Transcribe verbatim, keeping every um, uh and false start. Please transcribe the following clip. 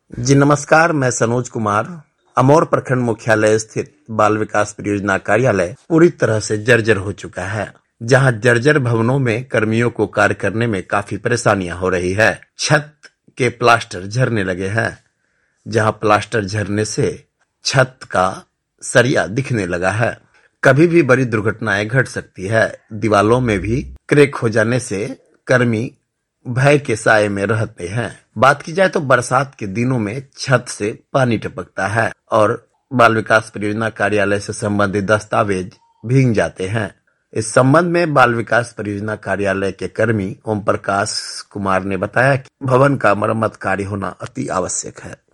जी नमस्कार, मैं सनोज कुमार। अमौर प्रखंड मुख्यालय स्थित बाल विकास परियोजना कार्यालय पूरी तरह से जर्जर हो चुका है, जहां जर्जर भवनों में कर्मियों को कार्य करने में काफी परेशानियां हो रही है। छत के प्लास्टर झरने लगे हैं, जहां प्लास्टर झरने से छत का सरिया दिखने लगा है। कभी भी बड़ी दुर्घटनाएं घट सकती है। दीवालों में भी क्रैक हो जाने से कर्मी भय के साए में रहते हैं। बात की जाए तो बरसात के दिनों में छत से पानी टपकता है और बाल विकास परियोजना कार्यालय से संबंधित दस्तावेज भीग जाते हैं। इस संबंध में बाल विकास परियोजना कार्यालय के कर्मी ओम प्रकाश कुमार ने बताया कि भवन का मरम्मत कार्य होना अति आवश्यक है।